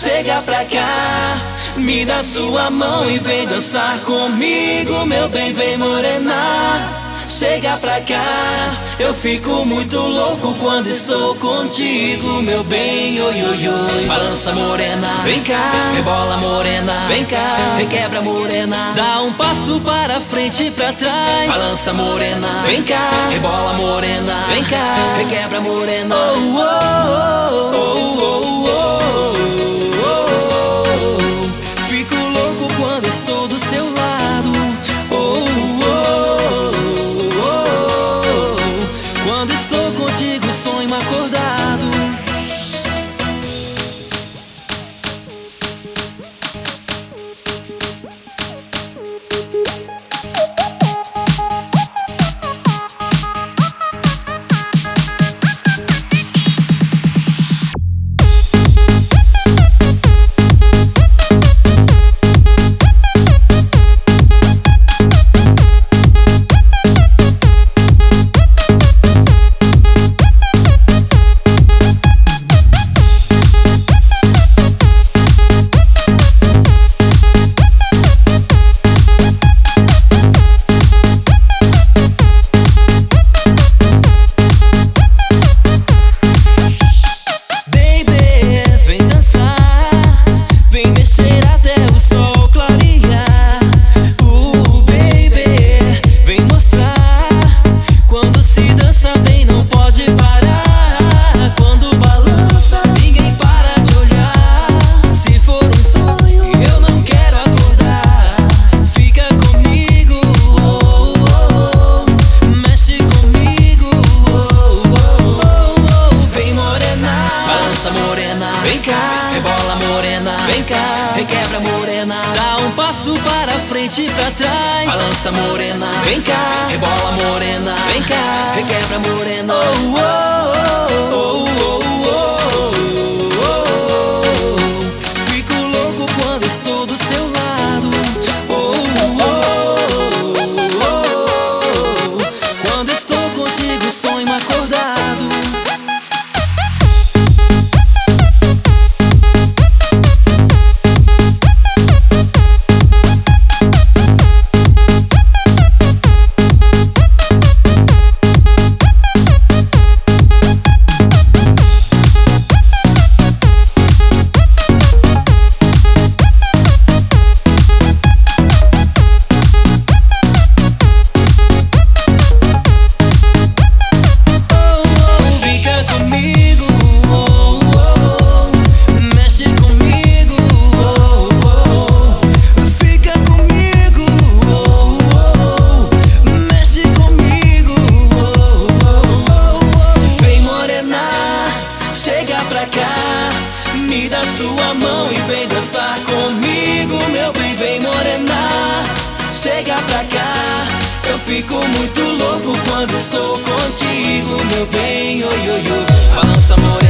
chega pra cá, me dá sua mão e vem dançar comigo, meu bem, vem morenar. Chega pra cá, eu fico muito louco quando estou contigo, meu bem, oi, oi, oi. Balança morena, vem cá, rebola morena, vem cá, requebra morena, dá um passo para frente e pra trás. Balança morena, vem cá, rebola morena, vem cá, requebra morena. Oh, oh, oh, oh, oh, oh, oh. Fico louco quando estou do seu lado. Quando estou contigo, sonho acordado. Vem cá, rebola morena, vem cá, requebra morena, dá um passo para frente e pra trás. Balança morena, vem cá, rebola morena, vem cá, requebra morena. Oh, oh, oh, oh, oh, oh. Fico louco quando estou do seu lado. Oh, oh, oh, oh. Quando estou contigo, sonho acordado. Me dá sua mão e vem dançar comigo, meu bem, vem morenar. Chega pra cá, eu fico muito louco quando estou contigo, meu bem, oi, oi, oi. Balança morena.